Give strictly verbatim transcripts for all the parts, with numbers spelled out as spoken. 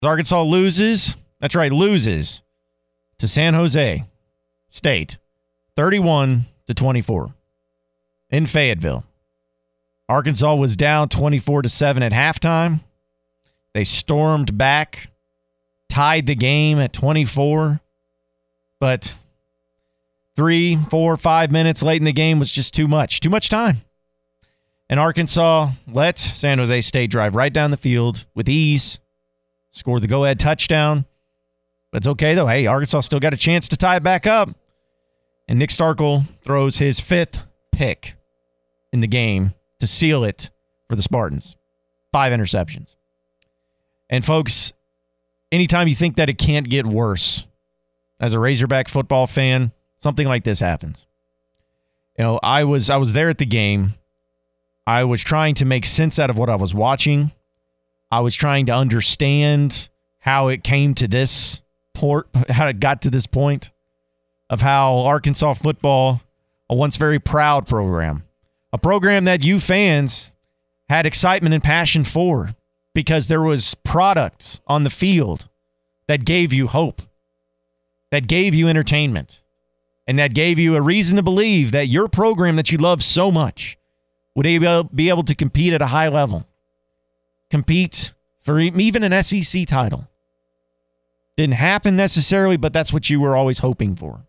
Arkansas loses. That's right, loses to San Jose State, thirty-one to twenty-four in Fayetteville. Arkansas was down twenty-four to seven at halftime. They stormed back, tied the game at twenty-four, but three, four, five minutes late in the game was just too much. Too much time. And Arkansas let San Jose State drive right down the field with ease, score the go-ahead touchdown. But it's okay, though. Hey, Arkansas still got a chance to tie it back up. And Nick Starkel throws his fifth pick in the game to seal it for the Spartans. Five interceptions. And, folks, anytime you think that it can't get worse, as a Razorback football fan, something like this happens. You know, I was I was there at the game. I was trying to make sense out of what I was watching. I was trying to understand how it came to this port, how it got to this point of how Arkansas football, a once very proud program, a program that you fans had excitement and passion for because there was products on the field that gave you hope, that gave you entertainment, and that gave you a reason to believe that your program that you love so much would be able to compete at a high level, compete for even an S E C title. Didn't happen necessarily, but that's what you were always hoping for.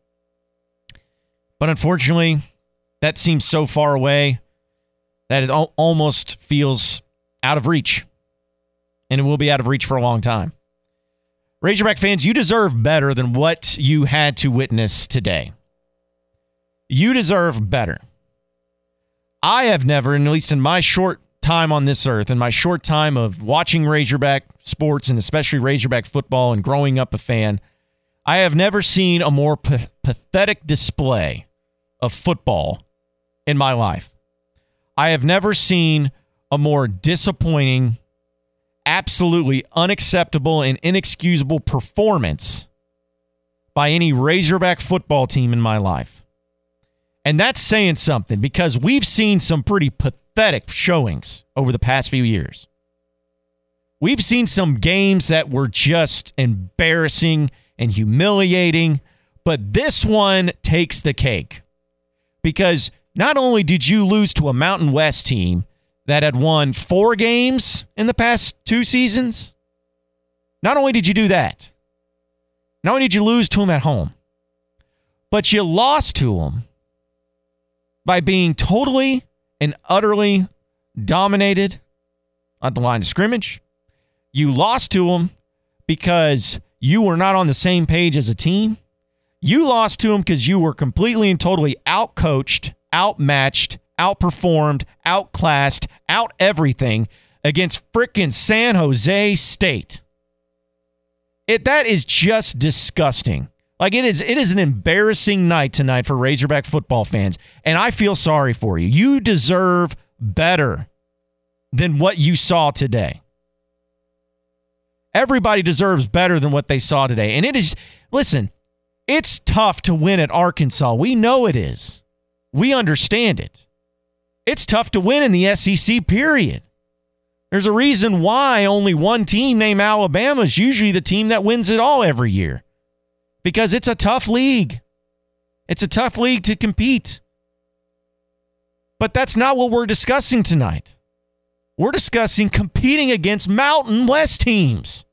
But unfortunately, that seems so far away that it al- almost feels out of reach. And it will be out of reach for a long time. Razorback fans, you deserve better than what you had to witness today. You deserve better. I have never, at least in my short time on this earth, in my short time of watching Razorback sports and especially Razorback football and growing up a fan, I have never seen a more p- pathetic display of football in my life. I have never seen a more disappointing, absolutely unacceptable and inexcusable performance by any Razorback football team in my life. And that's saying something because we've seen some pretty pathetic showings over the past few years. We've seen some games that were just embarrassing and humiliating, but this one takes the cake. Because not only did you lose to a Mountain West team that had won four games in the past two seasons, not only did you do that, not only did you lose to them at home, but you lost to them by being totally and utterly dominated at the line of scrimmage. You lost to them because you were not on the same page as a team. You lost to them because you were completely and totally outcoached, outmatched, outperformed, outclassed, out everything against frickin' San Jose State. It that is just disgusting. Like it is it is an embarrassing night tonight for Razorback football fans, and I feel sorry for you. You deserve better than what you saw today. Everybody deserves better than what they saw today. And it is, listen, it's tough to win at Arkansas. We know it is. We understand it. It's tough to win in the S E C, period. There's a reason why only one team named Alabama is usually the team that wins it all every year. Because it's a tough league. It's a tough league to compete. But that's not what we're discussing tonight. We're discussing competing against Mountain West teams.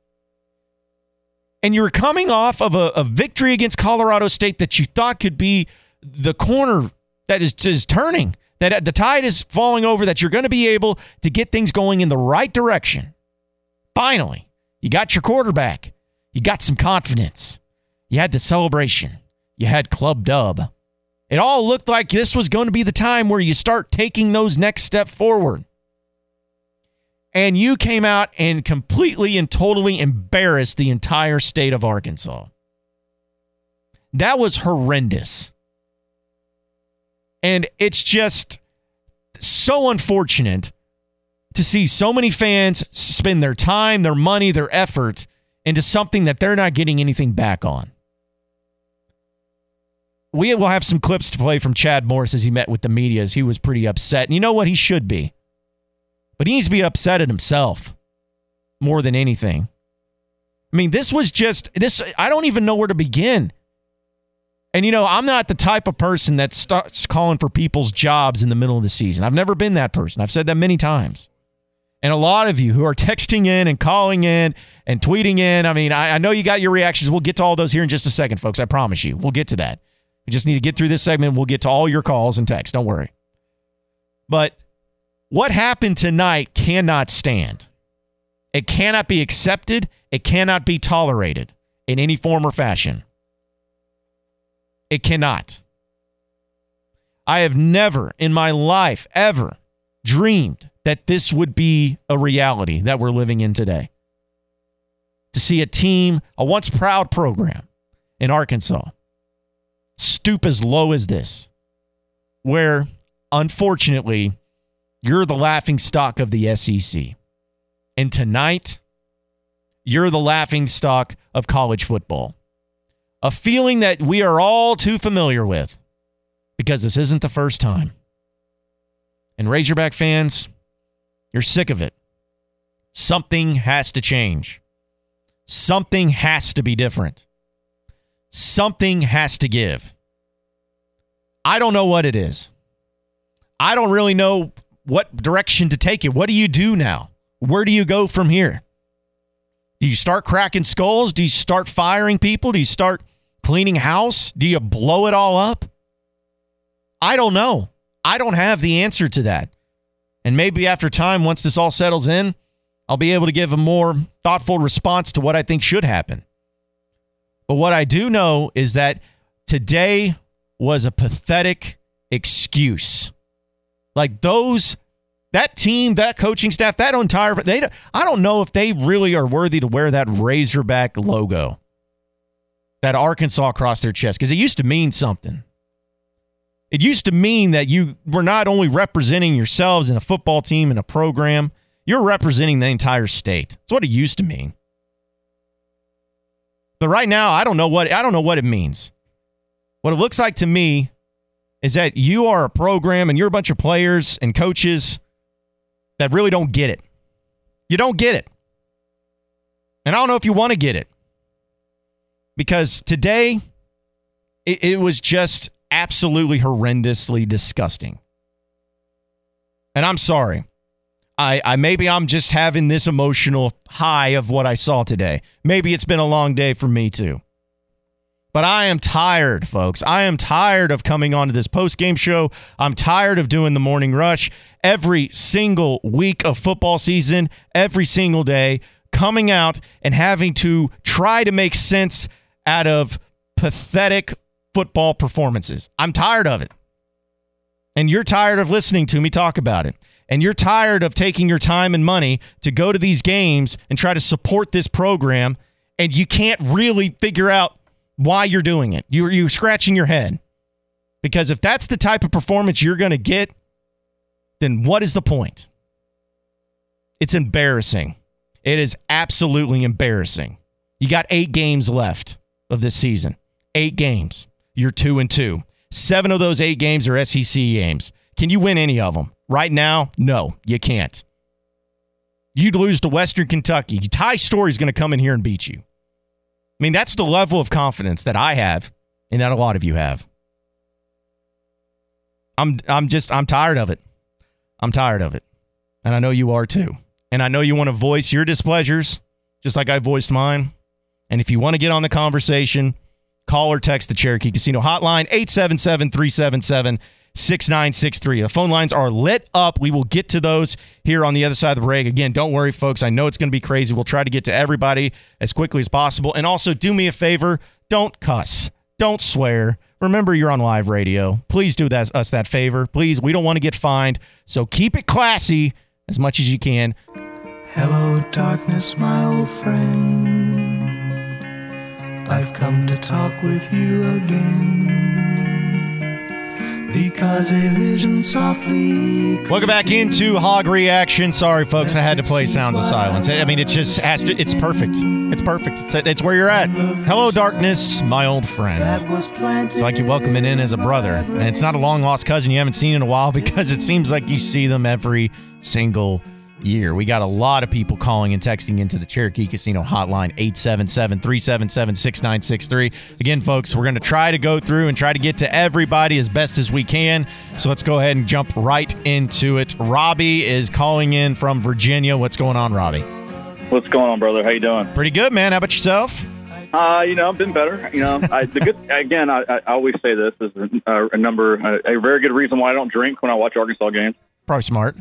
And you're coming off of a, a victory against Colorado State that you thought could be the corner that is, is turning, that the tide is falling over, that you're going to be able to get things going in the right direction. Finally, you got your quarterback. You got some confidence. You had the celebration. You had Club Dub. It all looked like this was going to be the time where you start taking those next steps forward. And you came out and completely and totally embarrassed the entire state of Arkansas. That was horrendous. And it's just so unfortunate to see so many fans spend their time, their money, their effort into something that they're not getting anything back on. We will have some clips to play from Chad Morris as he met with the media, as he was pretty upset. And you know what? He should be. But he needs to be upset at himself more than anything. I mean, this was just, this. I don't even know where to begin. And, you know, I'm not the type of person that starts calling for people's jobs in the middle of the season. I've never been that person. I've said that many times. And a lot of you who are texting in and calling in and tweeting in, I mean, I, I know you got your reactions. We'll get to all those here in just a second, folks. I promise you. We'll get to that. We just need to get through this segment. We'll get to all your calls and texts. Don't worry. But what happened tonight cannot stand. It cannot be accepted. It cannot be tolerated in any form or fashion. It cannot. I have never in my life ever dreamed that this would be a reality that we're living in today. To see a team, a once proud program in Arkansas, stoop as low as this, where, unfortunately, you're the laughing stock of the S E C. And tonight, you're the laughing stock of college football. A feeling that we are all too familiar with because this isn't the first time. And Razorback fans, you're sick of it. Something has to change. Something has to be different. Something has to give. I don't know what it is. I don't really know what direction to take it. What do you do now? Where do you go from here? Do you start cracking skulls? Do you start firing people? Do you start cleaning house? Do you blow it all up? I don't know. I don't have the answer to that. And maybe after time, once this all settles in, I'll be able to give a more thoughtful response to what I think should happen. But what I do know is that today was a pathetic excuse. Like those, that team, that coaching staff, that entire, they, I don't know if they really are worthy to wear that Razorback logo, that Arkansas across their chest, because it used to mean something. It used to mean that you were not only representing yourselves in a football team and a program, you're representing the entire state. That's what it used to mean. But right now, I don't know what I don't know what it means. What it looks like to me is that you are a program and you're a bunch of players and coaches that really don't get it. You don't get it. And I don't know if you want to get it. Because today, it, it was just absolutely horrendously disgusting. And I'm sorry. I, I maybe I'm just having this emotional high of what I saw today. Maybe it's been a long day for me too. But I am tired, folks. I am tired of coming onto this post-game show. I'm tired of doing the morning rush every single week of football season, every single day, coming out and having to try to make sense out of pathetic football performances. I'm tired of it. And you're tired of listening to me talk about it. And you're tired of taking your time and money to go to these games and try to support this program, and you can't really figure out why you're doing it. You're, you're scratching your head. Because if that's the type of performance you're going to get, then what is the point? It's embarrassing. It is absolutely embarrassing. You got eight games left of this season. Eight games. You're two and two. Seven of those eight games are S E C games. Can you win any of them? Right now, no, you can't. You'd lose to Western Kentucky. Ty Story's going to come in here and beat you. I mean, that's the level of confidence that I have and that a lot of you have. I'm I'm just, I'm tired of it. I'm tired of it. And I know you are too. And I know you want to voice your displeasures, just like I voiced mine. And if you want to get on the conversation, call or text the Cherokee Casino hotline, eight seven seven, three seven seven, six nine six three. The phone lines are lit up. We will get to those here on the other side of the break. Again, don't worry, folks. I know it's going to be crazy. We'll try to get to everybody as quickly as possible. And also, do me a favor. Don't cuss. Don't swear. Remember, you're on live radio. Please do that, us that favor. Please, we don't want to get fined. So keep it classy as much as you can. Hello, darkness, my old friend. I've come to talk with you again, because a vision softly... Welcome back into Hog Reaction. Sorry, folks, I had to play Sounds of Silence. I mean, it just has to... It's perfect. It's perfect. It's, it's where you're at. Hello, darkness, my old friend. It's like you're welcoming in as a brother. And it's not a long-lost cousin you haven't seen in a while, because it seems like you see them every single year. We got a lot of people calling and texting into the Cherokee Casino hotline, eight seven seven, three seven seven, six nine six three. Again, folks, we're going to try to go through and try to get to everybody as best as we can. So let's go ahead and jump right into it. Robbie is calling in from Virginia. What's going on, Robbie? What's going on, brother? How you doing? Pretty good, man. How about yourself? Uh, you know, I've been better. You know, I, the good again. I, I always say this is a, a number, a, a very good reason why I don't drink when I watch Arkansas games. Probably smart.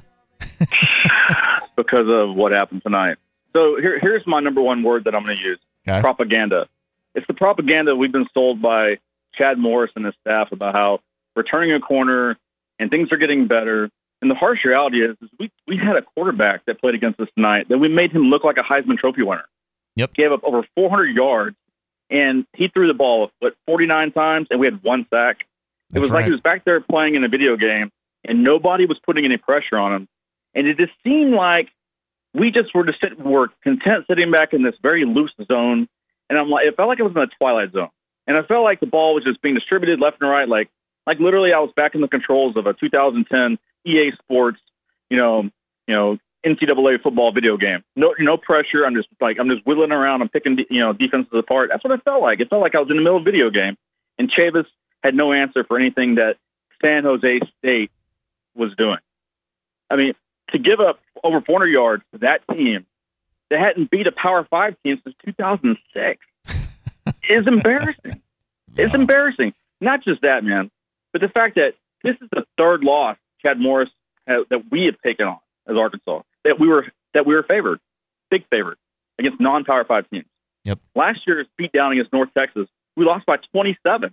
Because of what happened tonight. So here, here's my number one word that I'm going to use: okay. propaganda. It's the propaganda we've been sold by Chad Morris and his staff about how we're turning a corner and things are getting better. And the harsh reality is, is we we had a quarterback that played against us tonight that we made him look like a Heisman Trophy winner. Yep. Gave up over four hundred yards, and he threw the ball, what, forty-nine times, and we had one sack. That's it was right. like he was back there playing in a video game, and nobody was putting any pressure on him. And it just seemed like we just were just sitting, were content sitting back in this very loose zone. And I'm like, it felt like it was in a twilight zone. And I felt like the ball was just being distributed left and right. Like, like literally I was back in the controls of a two thousand ten E A Sports, you know, you know, N C double A football video game. No, no pressure. I'm just like, I'm just whittling around. I'm picking, you know, defenses apart. That's what it felt like. It felt like I was in the middle of a video game. And Chavis had no answer for anything that San Jose State was doing. I mean, to give up over four hundred yards to that team that hadn't beat a Power Five team since two thousand six is embarrassing. Yeah. It's embarrassing. Not just that, man, but the fact that this is the third loss Chad Morris has, that we have taken on as Arkansas, that we were that we were favored, big favored against non-Power Five teams. Yep. Last year's beat down against North Texas, we lost by twenty-seven.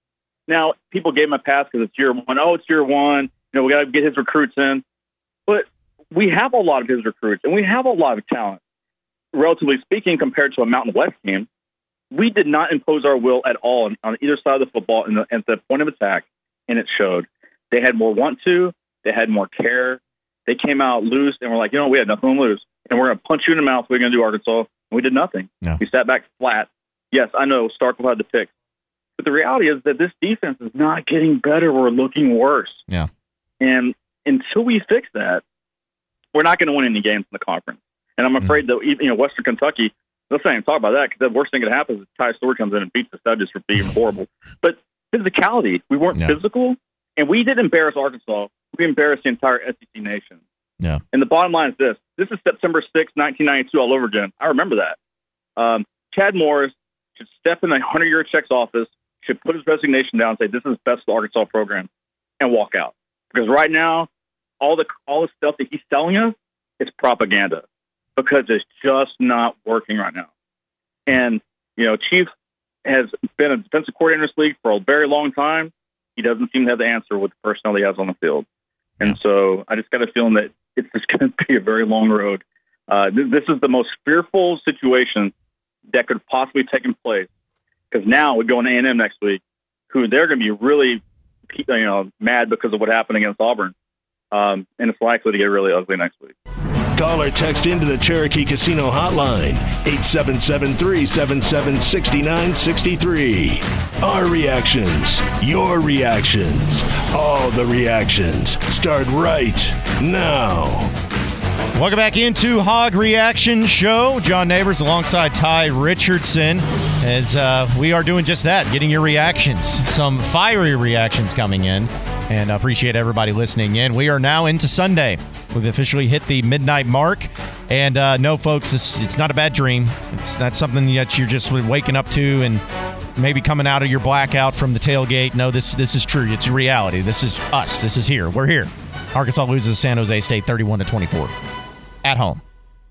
Now, people gave him a pass because it's year one. Oh, it's year one. You know, we got to get his recruits in. But we have a lot of his recruits, and we have a lot of talent. Relatively speaking, compared to a Mountain West team, we did not impose our will at all on, on either side of the football in the, at the point of attack, and it showed. They had more want to. They had more care. They came out loose and were like, you know, we had nothing to lose, and we're going to punch you in the mouth. We're going to do Arkansas. And we did nothing. No. We sat back flat. Yes, I know Starkville had the pick. But the reality is that this defense is not getting better. We're looking worse. Yeah. And until we fix that, we're not going to win any games in the conference. And I'm afraid mm-hmm. that, you know, Western Kentucky, let's not even talk about that, because the worst thing that happens is Ty Storr comes in and beats us. That just would be horrible. But physicality, we weren't yeah. physical, and we did embarrass Arkansas. We embarrassed the entire S E C nation. Yeah. And the bottom line is this. This is September sixth, nineteen ninety-two all over again. I remember that. Um, Chad Morris should step in the hundred-year checks office, should put his resignation down and say, this is the best Arkansas program, and walk out. Because right now, all the all the stuff that he's selling us is propaganda, because it's just not working right now. And, you know, Chief has been a defensive coordinator in this league for a very long time. He doesn't seem to have the answer with the personnel he has on the field. And so I just got a feeling that it's just going to be a very long road. Uh, th- this is the most fearful situation that could possibly take place, because now we go into A and M next week, who they're going to be really, you know, mad because of what happened against Auburn. Um, and it's likely to get really ugly next week. Call or text into the Cherokee Casino hotline, eight seven seven, three seven seven, six nine six three. Our reactions, your reactions, all the reactions start right now. Welcome back into Hog Reaction Show. John Neighbors alongside Ty Richardson, as uh, we are doing just that, getting your reactions. Some fiery reactions coming in, and I appreciate everybody listening in. We are now into Sunday. We've officially hit the midnight mark, and uh, no, folks, this, it's not a bad dream. It's not something that you're just waking up to and maybe coming out of your blackout from the tailgate. No, this this is true. It's reality. This is us. This is here. We're here. Arkansas loses to San Jose State thirty-one to twenty-four at home.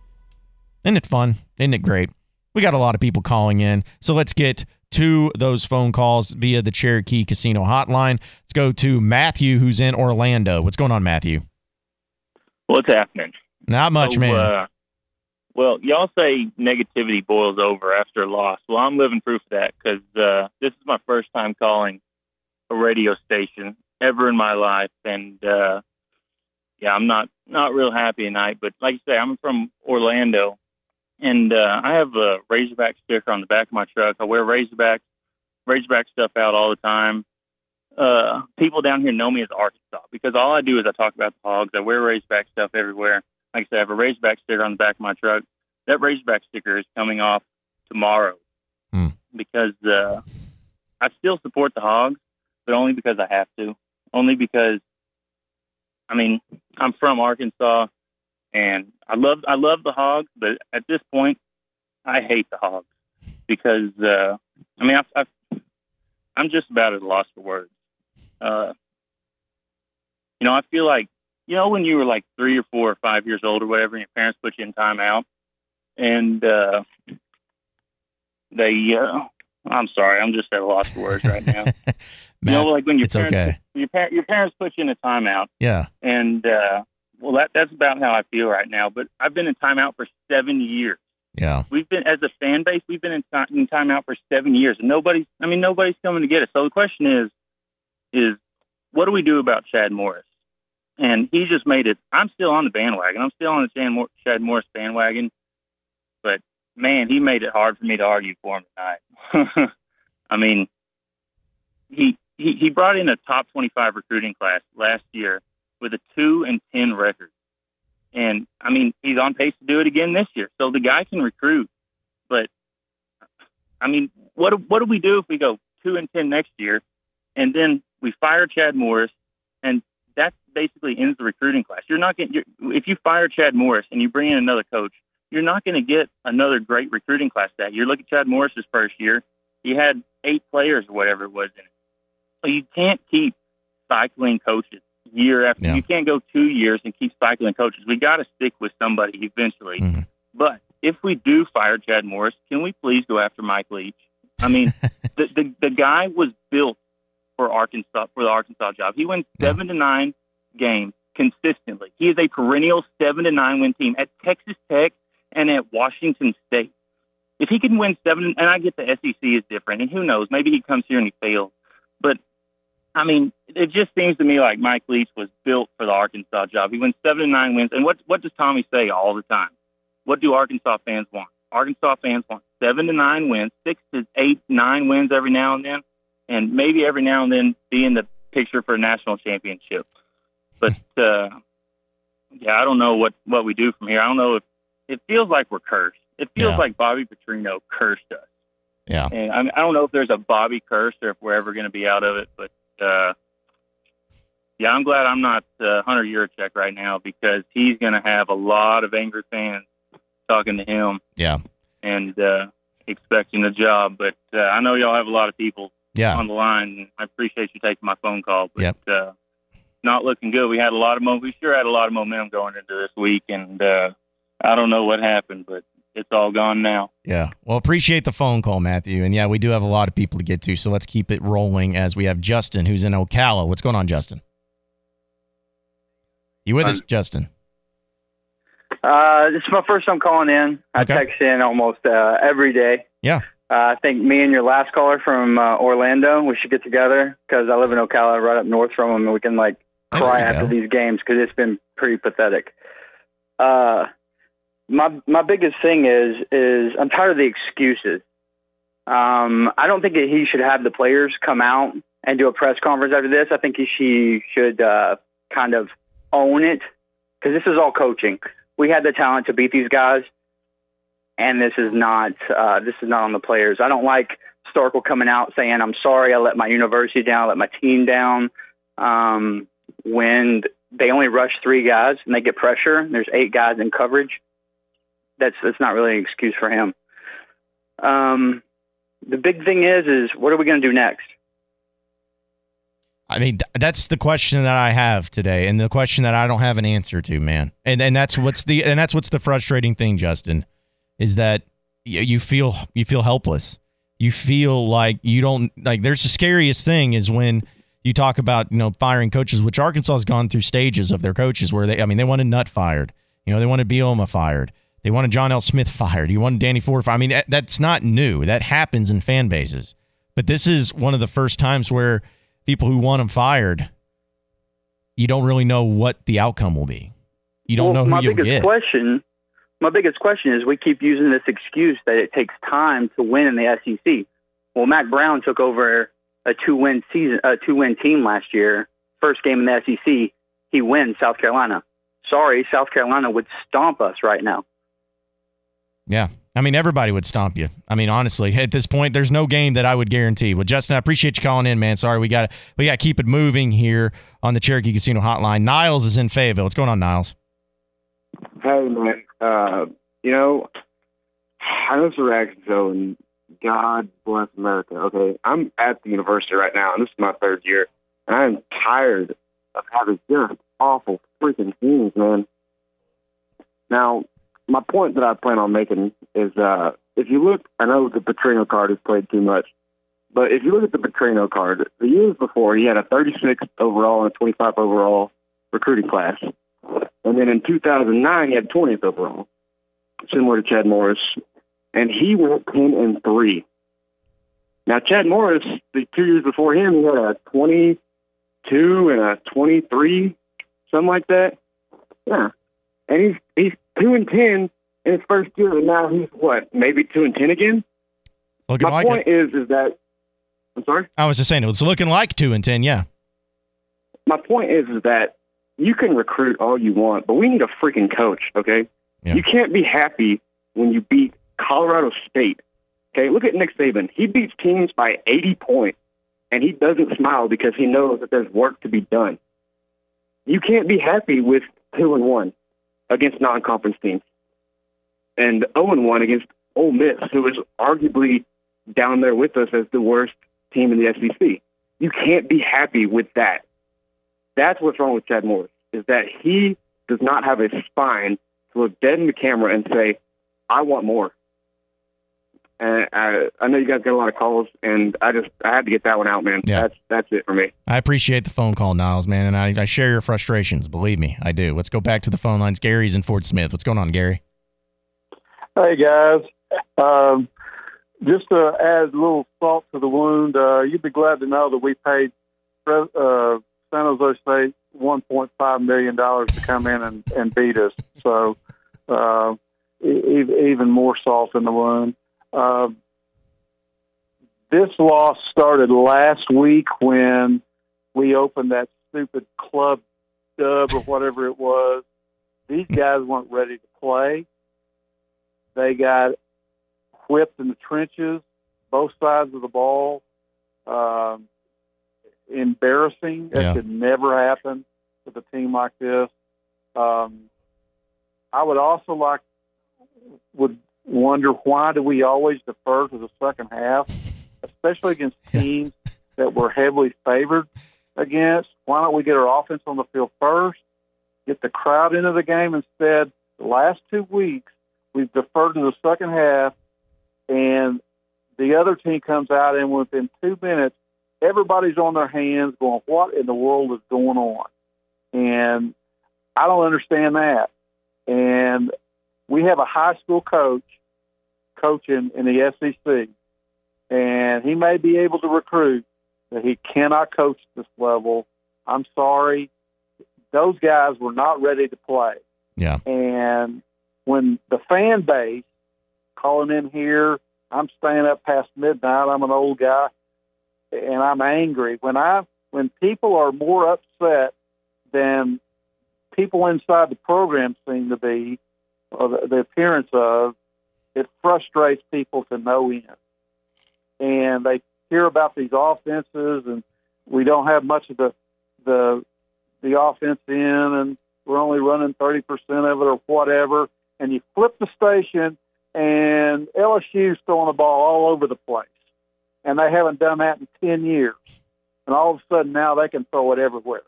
Isn't it fun? Isn't it great? We got a lot of people calling in, so let's get to those phone calls via the Cherokee Casino hotline. Let's go to Matthew, who's in Orlando. What's going on, Matthew? What's happening? Not much, so, man. Uh, well, y'all say negativity boils over after a loss. Well, I'm living proof of that, because uh, this is my first time calling a radio station ever in my life, and uh, yeah, I'm not, not real happy tonight. But like I say, I'm from Orlando, and uh, I have a Razorback sticker on the back of my truck. I wear Razorback, Razorback stuff out all the time. Uh, people down here know me as Arkansas, because all I do is I talk about the Hogs. I wear Razorback stuff everywhere. like I said, I have a Razorback sticker on the back of my truck. That Razorback sticker is coming off tomorrow hmm. because uh, I still support the Hogs, but only because I have to. Only because, I mean, I'm from Arkansas, and I love I love the Hogs, but at this point, I hate the Hogs because, uh, I mean, I, I, I'm just about at a loss for words. Uh, you know, I feel like, you know, when you were like three or four or five years old or whatever, and your parents put you in timeout, and uh, they, uh, I'm sorry, I'm just at a loss for words right now. Matt, you know, like when your it's parents, okay. your, par- your parents put you in a timeout. Yeah. And, uh, well, that that's about how I feel right now. But I've been in timeout for seven years. Yeah. We've been, as a fan base, we've been in, ti- in timeout for seven years. And nobody's, I mean, nobody's coming to get us. So the question is, is what do we do about Chad Morris? And he just made it, I'm still on the bandwagon. I'm still on the Chad, Mor- Chad Morris bandwagon. But, man, he made it hard for me to argue for him tonight. I mean, he, he he brought in a top twenty-five recruiting class last year with a two and ten record, and I mean he's on pace to do it again this year. So the guy can recruit, but I mean, what what do we do if we go two and ten next year, and then we fire Chad Morris, and that basically ends the recruiting class? You're not getting if you fire Chad Morris and you bring in another coach, you're not going to get another great recruiting class that year. Look at Chad Morris's first year; he had eight players or whatever it was in it. So you can't keep cycling coaches year after. Yeah. You can't go two years and keep cycling coaches. We got to stick with somebody eventually. Mm-hmm. But if we do fire Chad Morris, can we please go after Mike Leach? I mean, the, the the guy was built for Arkansas for the Arkansas job. He wins seven yeah. to nine games consistently. He is a perennial seven to nine win team at Texas Tech and at Washington State. If he can win seven, and I get the S E C is different, and who knows, maybe he comes here and he fails. But, I mean, it just seems to me like Mike Leach was built for the Arkansas job. He wins seven to nine wins. And what what does Tommy say all the time? What do Arkansas fans want? Arkansas fans want seven to nine wins, six to eight, nine wins every now and then, and maybe every now and then be in the picture for a national championship. But, uh, yeah, I don't know what, what we do from here. I don't know if it feels like we're cursed. It feels Yeah. like Bobby Petrino cursed us. Yeah. And I, mean, I don't know if there's a Bobby curse or if we're ever going to be out of it, but uh, yeah, I'm glad I'm not uh, Hunter Yurachek right now because he's going to have a lot of angry fans talking to him. Yeah. And uh, expecting the job. But uh, I know y'all have a lot of people Yeah. on the line. I appreciate you taking my phone call, but Yep. uh, not looking good. We had a lot of mo- we sure had a lot of momentum going into this week, and uh, I don't know what happened, but it's all gone now. Yeah. Well, appreciate the phone call, Matthew. And yeah, we do have a lot of people to get to, so let's keep it rolling as we have Justin, who's in Ocala. What's going on, Justin? You with um, us, Justin? Uh, this is my first time calling in. I okay. text in almost uh, every day. Yeah. Uh, I think me and your last caller from uh, Orlando, we should get together because I live in Ocala, right up north from them, and we can like cry after go. these games because it's been pretty pathetic. Uh, my my biggest thing is is I'm tired of the excuses. Um, I don't think that he should have the players come out and do a press conference after this. I think he she should uh, kind of own it because this is all coaching. We had the talent to beat these guys, and this is not uh, this is not on the players. I don't like Starkel coming out saying, "I'm sorry, I let my university down, I let my team down." Um, when they only rush three guys and they get pressure, and there's eight guys in coverage. That's that's not really an excuse for him. Um, the big thing is, is what are we going to do next? I mean, that's the question that I have today, and the question that I don't have an answer to, man. And and that's what's the and that's what's the frustrating thing, Justin, is that you feel you feel helpless. You feel like you don't like. There's the scariest thing is when you talk about you know firing coaches, which Arkansas has gone through stages of their coaches where they, I mean, they wanted Nutt fired, you know, they wanted Bielema fired. They wanted John L. Smith fired. You wanted Danny Ford fired. I mean, that's not new. That happens in fan bases. But this is one of the first times where people who want him fired, you don't really know what the outcome will be. You don't well, know who my you'll biggest get. Question, my biggest question is we keep using this excuse that it takes time to win in the S E C. Well, Mac Brown took over a two-win season, a two-win team last year. First game in the S E C, he wins South Carolina. sorry, South Carolina would stomp us right now. Yeah. I mean, everybody would stomp you. I mean, honestly, at this point, there's no game that I would guarantee. Well, Justin, I appreciate you calling in, man. Sorry, we got we got to keep it moving here on the Cherokee Casino Hotline. Niles is in Fayetteville. What's going on, Niles? Hey, man. Uh, you know, I know it's a reaction show, and God bless America. Okay, I'm at the university right now, and this is my third year, and I am tired of having just awful freaking teams, man. Now, my point that I plan on making is, uh, if you look, I know the Petrino card is played too much, but if you look at the Petrino card, the years before, he had a thirty-six overall and a twenty-five overall recruiting class. And then in two thousand nine, he had twentieth overall, similar to Chad Morris. And he went ten and three. Now, Chad Morris, the two years before him, he had a twenty-two and a twenty-three, something like that. Yeah. And he's he's two and ten in his first year, and now he's what, maybe two and ten again? Looking My like point it. is, is that I'm sorry. I was just saying it's looking like two and ten. Yeah. My point is, is that you can recruit all you want, but we need a freaking coach. Okay, yeah. You can't be happy when you beat Colorado State. Okay, look at Nick Saban. He beats teams by eighty points, and he doesn't smile because he knows that there's work to be done. You can't be happy with two and one against non-conference teams, and zero and one against Ole Miss, who is arguably down there with us as the worst team in the S E C. You can't be happy with that. That's what's wrong with Chad Morris, is that he does not have a spine to look dead in the camera and say, I want more. And I, I know you guys got a lot of calls, and I just I had to get that one out, man. Yeah. That's that's it for me. I appreciate the phone call, Niles, man, and I, I share your frustrations. Believe me, I do. Let's go back to the phone lines. Gary's in Fort Smith. What's going on, Gary? Hey, guys. Um, just to add a little salt to the wound, uh, you'd be glad to know that we paid uh, San Jose State one point five million dollars to come in and, and beat us. So uh, e- even more salt in the wound. Uh, this loss started last week when we opened that stupid club dub or whatever it was. These guys weren't ready to play. They got whipped in the trenches, both sides of the ball. Um, embarrassing. That Yeah. could never happen with a team like this. Um, I would also like, would wonder why do we always defer to the second half, especially against teams that we're heavily favored against. Why don't we get our offense on the field first, get the crowd into the game instead? The last two weeks, we've deferred to the second half, and the other team comes out, and within two minutes, everybody's on their hands going, what in the world is going on? And I don't understand that. And we have a high school coach coaching in the S E C, and he may be able to recruit, but he cannot coach this level. I'm sorry. Those guys were not ready to play. Yeah. And when the fan base calling in here, I'm staying up past midnight. I'm an old guy, and I'm angry. When I when people are more upset than people inside the program seem to be, or the, the appearance of, it frustrates people to no end. And they hear about these offenses, and we don't have much of the the the offense in, and we're only running thirty percent of it or whatever. And you flip the station, and L S U's throwing the ball all over the place. And they haven't done that in ten years. And all of a sudden now they can throw it everywhere.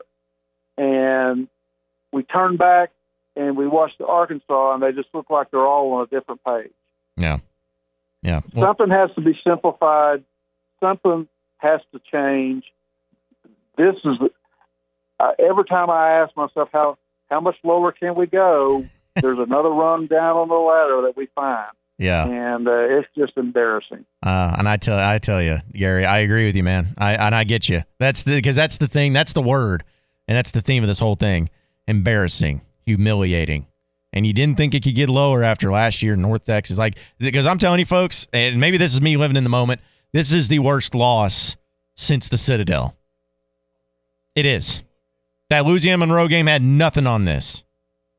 And we turn back, and we watch the Arkansas, and they just look like they're all on a different page. Yeah. Yeah. Well, Something has to be simplified. Something has to change. This is uh, every time I ask myself how, how much lower can we go, there's another rung down on the ladder that we find. yeah. And uh, it's just embarrassing. Uh, and I tell I tell you, Gary, I agree with you, man. I and I get you. That's the because that's the thing. That's the word, and that's the theme of this whole thing. Embarrassing, humiliating. And you didn't think it could get lower after last year in North Texas. Like, because I'm telling you, folks, and maybe this is me living in the moment, this is the worst loss since the Citadel. It is. That Louisiana Monroe game had nothing on this.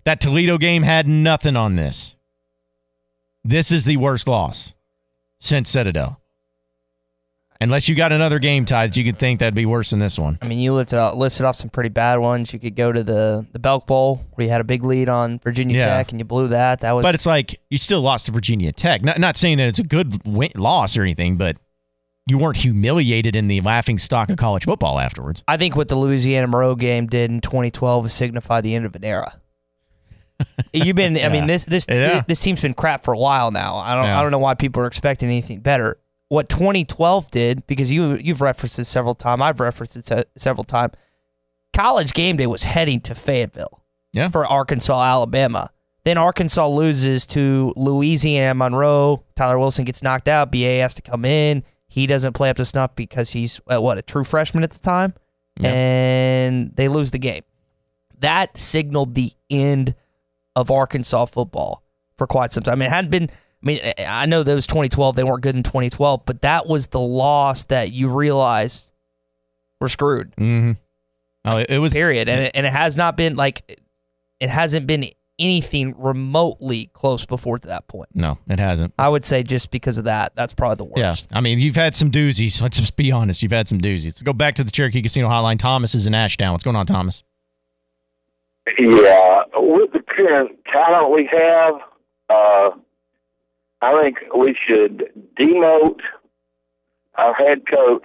That Toledo game had nothing on this. This is the worst loss since Citadel. Unless you got another game, Ty, that you could think that'd be worse than this one. I mean, you listed off, listed off some pretty bad ones. You could go to the, the Belk Bowl, where you had a big lead on Virginia Yeah. Tech, and you blew that. That was, But it's like, you still lost to Virginia Tech. Not, not saying that it's a good win- loss or anything, but you weren't humiliated in the laughing stock of college football afterwards. I think what the Louisiana Monroe game did in twenty twelve was signify the end of an era. You've been, I mean, Yeah. this this Yeah. this team's been crap for a while now. I don't Yeah. I don't know why people are expecting anything better. What twenty twelve did, because you you've referenced it several times, I've referenced it se- several times. College game day was heading to Fayetteville, Yeah. for Arkansas, Alabama. Then Arkansas loses to Louisiana Monroe. Tyler Wilson gets knocked out. B A has to come in. He doesn't play up to snuff because he's uh, what a true freshman at the time, Yeah. and they lose the game. That signaled the end of Arkansas football for quite some time. I mean, it hadn't been. I mean, I know that was twenty twelve. They weren't good in twenty twelve, but that was the loss that you realized we're screwed. Mm-hmm. Oh, it, it was Period. And it, and it has not been like it hasn't been anything remotely close before to that point. No, it hasn't. I would say just because of that, that's probably the Yeah, worst. I mean, you've had some doozies. Let's just be honest. You've had some doozies. Let's go back to the Cherokee Casino Hotline. Thomas is in Ashdown. What's going on, Thomas? Yeah, with the current talent we have, uh, I think we should demote our head coach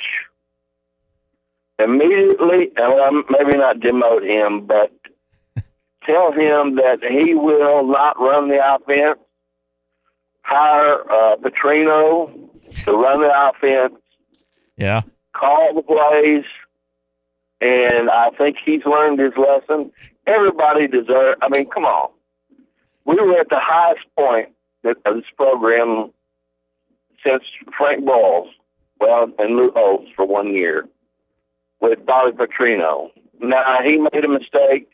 immediately, and well, maybe not demote him, but tell him that he will not run the offense. Hire uh, Petrino to run the offense. Yeah. Call the plays, and I think he's learned his lesson. Everybody deserves. I mean, come on. We were at the highest point of this program since Frank Bowles, well, and Lou Holtz for one year with Bobby Petrino. Now, he made a mistake,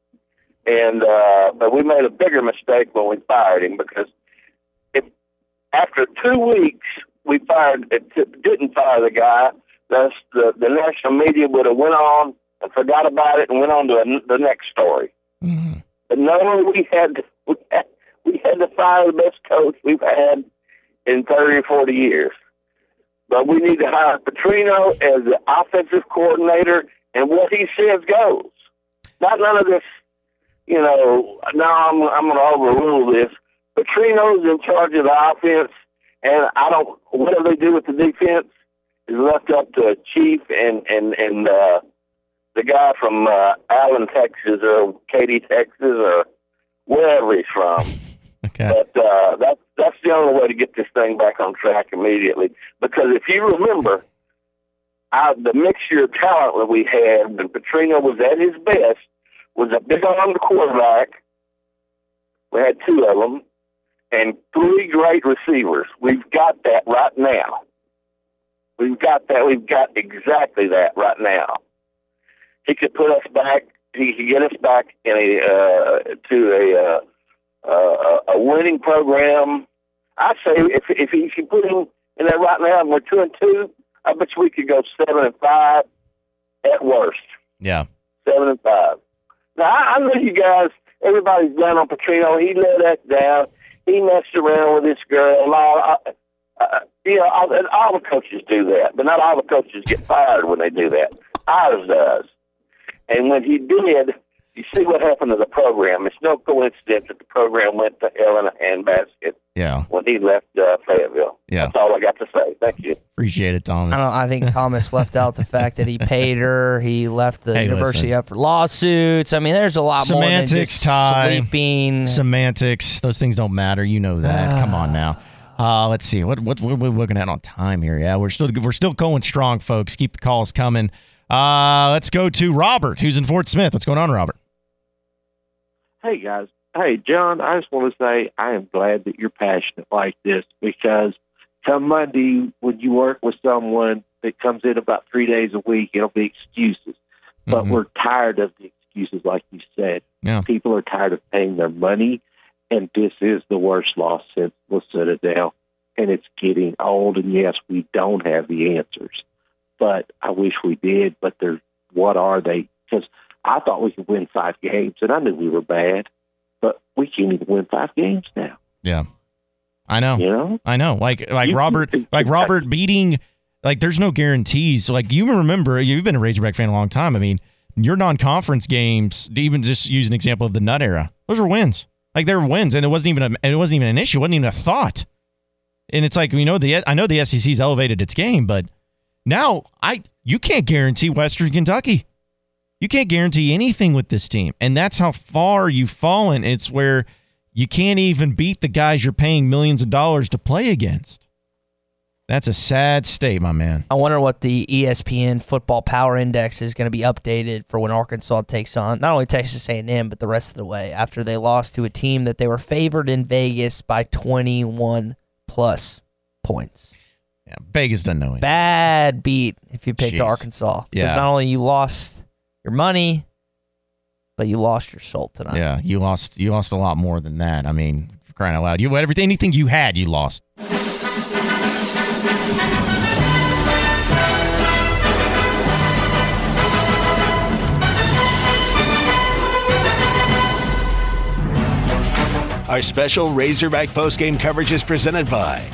and uh, but we made a bigger mistake when we fired him, because if after two weeks we fired, didn't fire the guy, the, the, the national media would have went on and forgot about it and went on to a, the next story. Mm-hmm. But no, we had, to, we had we had to fire the best coach we've had in thirty or forty years. But we need to hire Petrino as the offensive coordinator, and what he says goes. Not none of this, you know, now I'm, I'm going to overrule this. Petrino's in charge of the offense, and I don't, whatever they do with the defense is left up to a chief and, and, and uh, the guy from uh, Allen, Texas, or Katy, Texas, or wherever he's from. Okay. But uh, that's that's the only way to get this thing back on track immediately. Because if you remember, uh, the mixture of talent that we had when Petrino was at his best was a big armed quarterback. We had two of them, and three great receivers. We've got that right now. We've got that. We've got exactly that right now. He could put us back. He could get us back in a uh, to a. Uh, Uh, a winning program. I say if if you can put him in there right now and we're two and two, I bet you we could go seven and five at worst. Yeah. Seven and five. Now I, I know you guys. Everybody's down on Petrino. He let us down. He messed around with this girl. And all, uh, uh, you know, all, and all the coaches do that, but not all the coaches get fired when they do that. Ours does. And when he did, you see what happened to the program. It's no coincidence that the program went to hell in a handbasket Yeah. when he left uh, Fayetteville. Yeah. That's all I got to say. Thank you. Appreciate it, Thomas. I don't. I think Thomas left out the fact that he paid her. He left the Hey, university listen. up for lawsuits. I mean, there's a lot more than Semantics, just Ty. sleeping. Semantics. Those things don't matter. You know that. Come on now. Uh, let's see. What what what we're looking at on time here? Yeah, we're still we're still going strong, folks. Keep the calls coming. Uh, let's go to Robert, who's in Fort Smith. What's going on, Robert? Hey, guys. Hey, John, I just want to say I am glad that you're passionate like this, because come Monday, when you work with someone that comes in about three days a week, it'll be excuses. But Mhm. we're tired of the excuses, like you said. Yeah. People are tired of paying their money, and this is the worst loss since the Citadel. And it's getting old, and yes, we don't have the answers. But I wish we did, but they're, what are they? Because I thought we could win five games, and I knew we were bad, but we can't even win five games now. Yeah, I know. You know, I know. Like like You- Robert, like Robert beating. Like there's no guarantees. Like you remember, you've been a Razorback fan a long time. I mean, your non-conference games, to even just use an example of the Nut era, those were wins. Like they were wins, and it wasn't even a, and it wasn't even an issue. It wasn't even a thought. And it's like, you know, the I know the S E C's elevated its game, but now I you can't guarantee Western Kentucky. You can't guarantee anything with this team, and that's how far you've fallen. It's where you can't even beat the guys you're paying millions of dollars to play against. That's a sad state, my man. I wonder what the E S P N Football Power Index is going to be updated for when Arkansas takes on not only Texas A and M, but the rest of the way after they lost to a team that they were favored in Vegas by twenty-one plus points. Yeah, Vegas doesn't know it. Bad beat if you picked Jeez. Arkansas. Because Yeah. not only you lost your money, but you lost your soul tonight. Yeah, you lost. You lost a lot more than that. I mean, for crying out loud, you everything, anything you had, you lost. Our special Razorback postgame coverage is presented by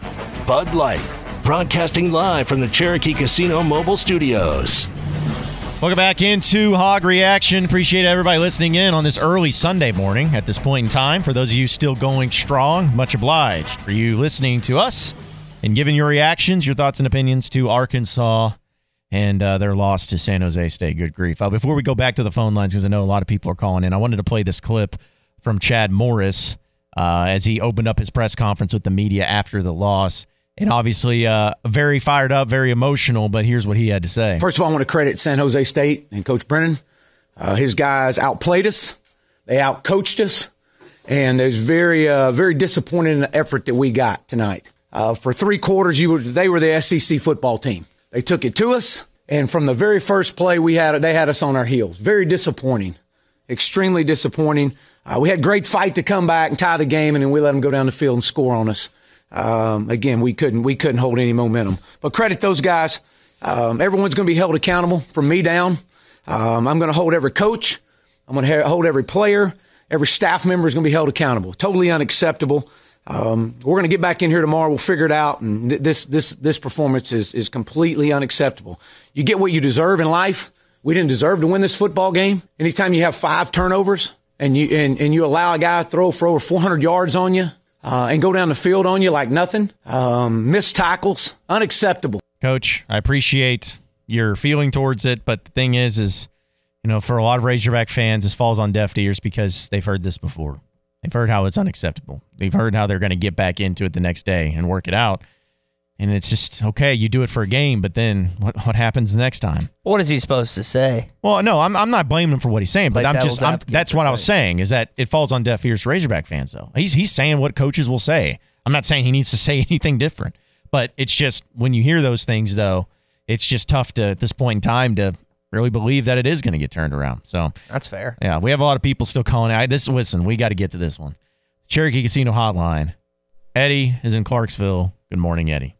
Bud Light, broadcasting live from the Cherokee Casino mobile studios. Welcome back into Hog Reaction. Appreciate everybody listening in on this early Sunday morning at this point in time. For those of you still going strong, much obliged for you listening to us and giving your reactions, your thoughts and opinions to Arkansas and uh, their loss to San Jose State. Good grief. Uh, before we go back to the phone lines, because I know a lot of people are calling in, I wanted to play this clip from Chad Morris uh, as he opened up his press conference with the media after the loss. And obviously uh, very fired up, very emotional, but here's what he had to say. First of all, I want to credit San Jose State and Coach Brennan. Uh, his guys outplayed us. They outcoached us. And it was very, uh, very disappointing in the effort that we got tonight. Uh, for three quarters, you were, they were the S E C football team. They took it to us. And from the very first play, we had they had us on our heels. Very disappointing. Extremely disappointing. Uh, we had great fight to come back and tie the game, and then we let them go down the field and score on us. Um, again, we couldn't we couldn't hold any momentum. But credit those guys. Um, everyone's going to be held accountable from me down. Um, I'm going to hold every coach. I'm going to ha- hold every player. Every staff member is going to be held accountable. Totally unacceptable. Um, we're going to get back in here tomorrow. We'll figure it out. And th- this this this performance is is completely unacceptable. You get what you deserve in life. We didn't deserve to win this football game. Anytime you have five turnovers and you and, and you allow a guy to throw for over four hundred yards on you uh, and go down the field on you like nothing, um, missed tackles, unacceptable. Coach, I appreciate your feeling towards it, but the thing is, is you know, for a lot of Razorback fans, this falls on deaf ears because they've heard this before. They've heard how it's unacceptable. They've heard how they're going to get back into it the next day and work it out. And it's just, okay, you do it for a game, but then what what happens the next time? What is he supposed to say? Well, no, I'm I'm not blaming him for what he's saying, but Like I'm just devil's I'm, advocate that's for what I was saying is that it falls on deaf ears for Razorback fans, though. He's he's saying what coaches will say. I'm not saying he needs to say anything different, but it's just when you hear those things, though, it's just tough to at this point in time to really believe that it is going to get turned around. So That's fair. yeah, we have a lot of people still calling. I this listen, we got to get to this one. Cherokee Casino Hotline. Eddie is in Clarksville. Good morning, Eddie.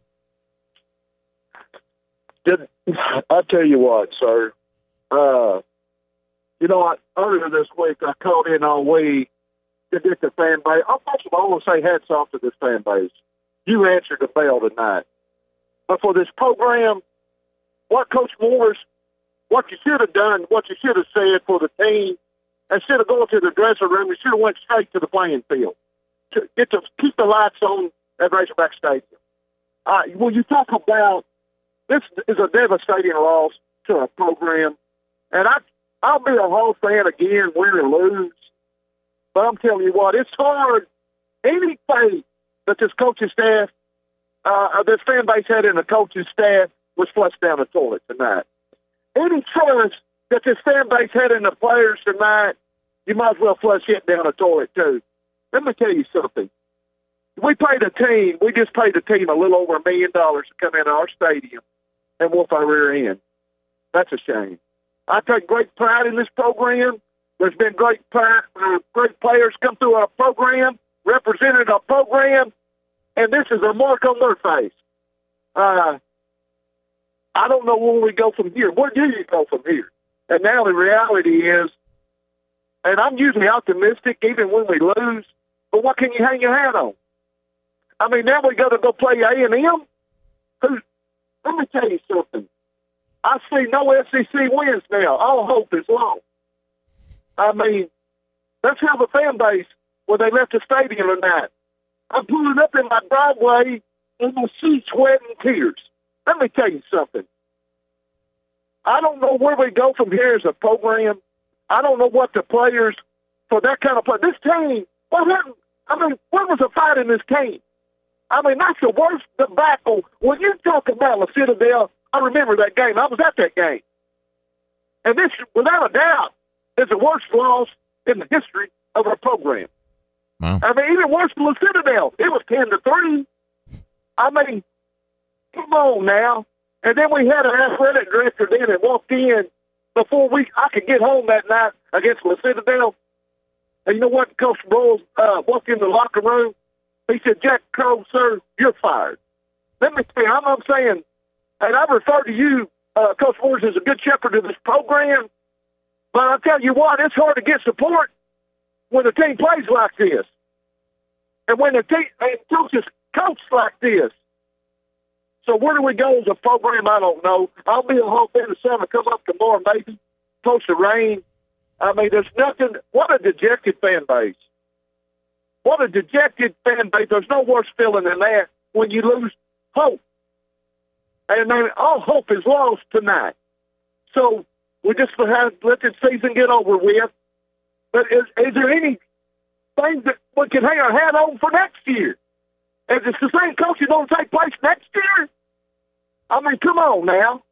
Did I tell you what, sir? Uh, you know, I, earlier this week I called in all week to get the fan base. Oh, first of all, I want to say hats off to this fan base. You answered the bell tonight. But for this program, what Coach Morris, what you should have done, what you should have said for the team, instead of going to the dressing room, you should have went straight to the playing field. To get to keep the lights on at Razorback Stadium. Uh, when you talk about this is a devastating loss to a program, and I, I'll be a Hall fan again, win or lose. But I'm telling you what, it's hard. Any faith that this coaching staff, uh, this fan base had in the coaching staff was flushed down the toilet tonight. Any trust that this fan base had in the players tonight, you might as well flush it down the toilet too. Let me tell you something. We paid a team, we just paid a team a little over a million dollars to come into our stadium and whoop our rear end. That's a shame. I take great pride in this program. There's been great pride, uh, great players come through our program, represented our program, and this is a mark on their face. Uh, I don't know where we go from here. Where do you go from here? And now the reality is and I'm usually optimistic even when we lose, but what can you hang your hat on? I mean, now we got to go play A and M? Who? Let me tell you something. I see no S E C wins now. All hope is lost. I mean, let's have a fan base where they left the stadium tonight. I'm pulling up in my driveway and my seat sweating tears. Let me tell you something. I don't know where we go from here as a program. I don't know what the players for that kind of play. This team, what happened? I mean, what was the fight in this team? I mean, that's the worst debacle. When you talk about La Citadel, I remember that game. I was at that game. And this, without a doubt, is the worst loss in the history of our program. Wow. I mean, even worse than La Citadel. It was ten to three. I mean, come on now. And then we had an athletic director then that walked in before we I could get home that night against La Citadel. And you know what? Coach Broyles uh, walked in the locker room. He said, Jack Crow, sir, you're fired. Let me tell you, I'm, I'm saying, and I refer to you, uh, Coach Broyles, as a good shepherd of this program, but I'll tell you what, it's hard to get support when the team plays like this. And when the team and coaches coach like this. So where do we go as a program? I don't know. I'll be at home in the summer, come up tomorrow, maybe, post the rain. I mean, there's nothing. What a dejected fan base. What a dejected fan base. There's no worse feeling than that when you lose hope. And then all hope is lost tonight. So we just have let the season get over with. But is, is there any thing that we can hang our hat on for next year? Is it the same coaching going to take place next year? I mean, come on now.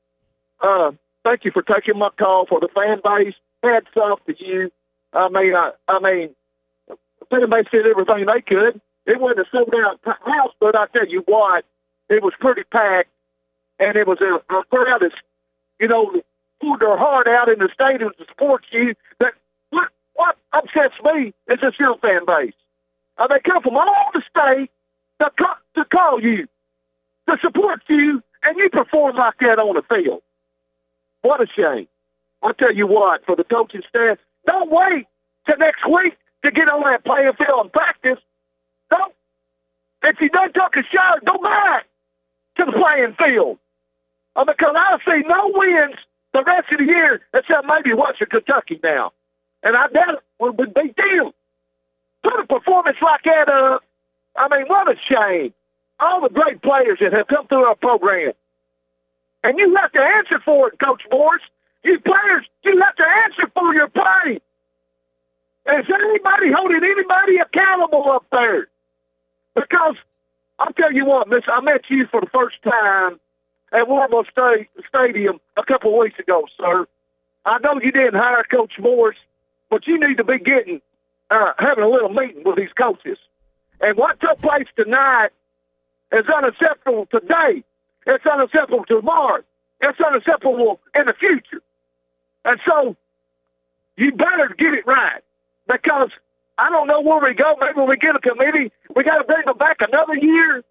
Uh, thank you for taking my call for the fan base. Hats off to you. I mean, I, I mean, the fan base did everything they could. It wasn't a sold-out house, but I tell you what, it was pretty packed, and it was a, a crowd that's, you know, poured their heart out in the stadium to support you. That what, what upsets me is this young fan base. Uh, they come from all over the state to, co- to call you, to support you, and you perform like that on the field. What a shame. I'll tell you what, for the coaching staff, don't wait till next week to get on that playing field and practice. Don't. If you don't take a shot, go back to the playing field. Uh, because I see no wins the rest of the year except maybe Western Kentucky now. And I doubt it would be a big deal. Put a performance like that up. I mean, what a shame. All the great players that have come through our program. And you have to answer for it, Coach Morris. You players, you have to answer for your play. Is anybody holding anybody accountable up there? Because I'll tell you what, Miss, I met you for the first time at Warble State Stadium a couple of weeks ago, sir. I know you didn't hire Coach Morris, but you need to be getting uh, having a little meeting with these coaches. And what took place tonight is unacceptable today. It's unacceptable tomorrow. It's unacceptable in the future. And so you better get it right, because I don't know where we go. Maybe we get a committee. We got to bring them back another year.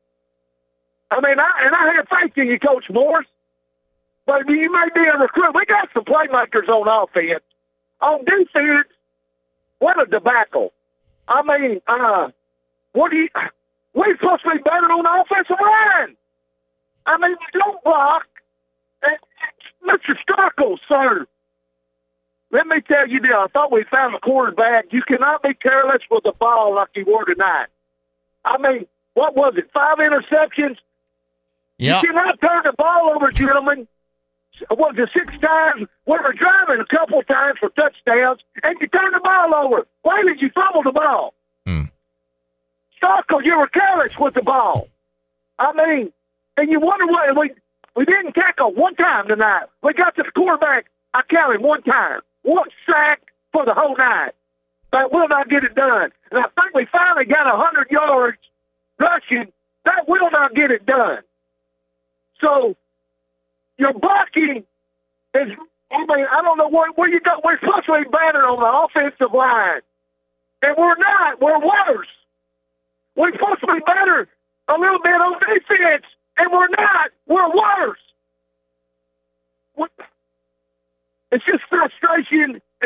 I mean, I, and I have faith in you, Coach Morris. But you may be a recruit. We got some playmakers on offense. On defense, what a debacle. I mean, uh, what do you? We're supposed to be better on the offensive line. I mean, you don't block. And Mister Starkle, sir, let me tell you this. I thought we found a quarterback. You cannot be careless with the ball like you were tonight. I mean, what was it, five interceptions? Yep. You cannot turn the ball over, gentlemen. Was it six times? We were driving a couple times for touchdowns, and you turned the ball over. Why did you fumble the ball? Hmm. Starkle, you were careless with the ball. I mean, and you wonder what we we didn't tackle one time tonight. We got to the quarterback. I counted one time, one sack for the whole night. But will not get it done. And I think we finally got a hundred yards rushing. That will not get it done. So your blocking is. I mean, I don't know where, where you go. We're supposed to be better on the offensive line, and we're not. We're worse. We're supposed to be better a little bit on defense, and we're not. We're worse. It's just frustration. It's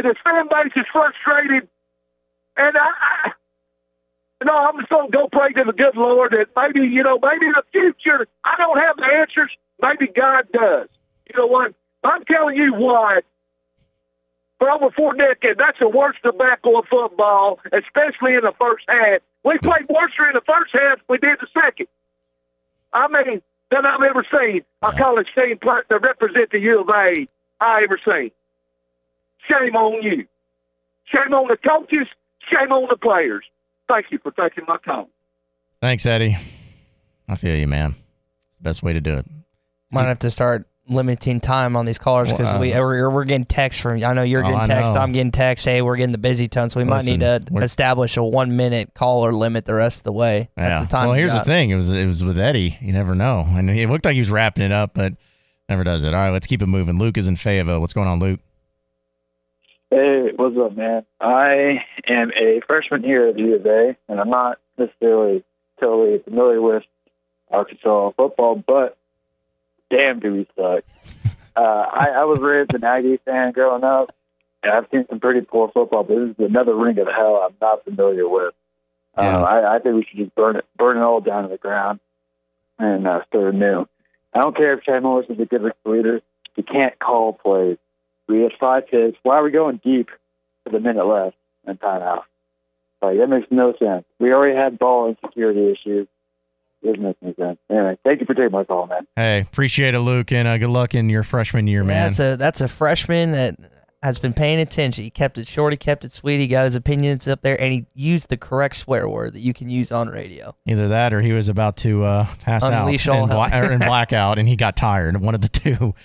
and his fan base is frustrated. And I, I you know, I'm just going to go pray to the good Lord that maybe, you know, maybe in the future, I don't have the answers. Maybe God does. You know what? I'm telling you what, for over four decades, that's the worst tobacco of football, especially in the first half. We played worse in the first half than we did the second. I mean, than I've ever seen a college team play to represent the U of A I ever seen. Shame on you. Shame on the coaches. Shame on the players. Thank you for taking my call. Thanks, Eddie. I feel you, man. It's the best way to do it. Might have to start limiting time on these callers because Well, uh, we we're, we're getting texts from. I know you're Oh, getting I text. know. I'm getting text. Hey, we're getting the busy tone, so we might Listen, need to we're- establish a one minute caller limit the rest of the way. That's Yeah. the time. Well, we here's the got. thing. It was it was with Eddie. You never know. And it looked like he was wrapping it up, but never does it. All right, let's keep it moving. Luke is in Fayetteville. What's going on, Luke? Hey, what's up, man? I am a freshman here at the U of A, and I'm not necessarily totally familiar with Arkansas football, but damn, do we suck. Uh, I, I was raised an Aggie fan growing up, and I've seen some pretty poor football, but this is another ring of hell I'm not familiar with. Yeah. Uh, I, I think we should just burn it, burn it all down to the ground and uh, start anew. I don't care if Chad Morris is a good leader. He can't call plays. We had five picks. Why are we going deep with a minute left and timeout? Like, that makes no sense. We already had ball insecurity issues. It doesn't make any sense. Anyway, thank you for taking my call, man. Hey, appreciate it, Luke, and uh, good luck in your freshman year, man. That's a that's a freshman that has been paying attention. He kept it short. He kept it sweet. He got his opinions up there, and he used the correct swear word that you can use on radio. Either that or he was about to uh, pass Unleash out all and, hell. bla- or in blackout, and he got tired. One of the two.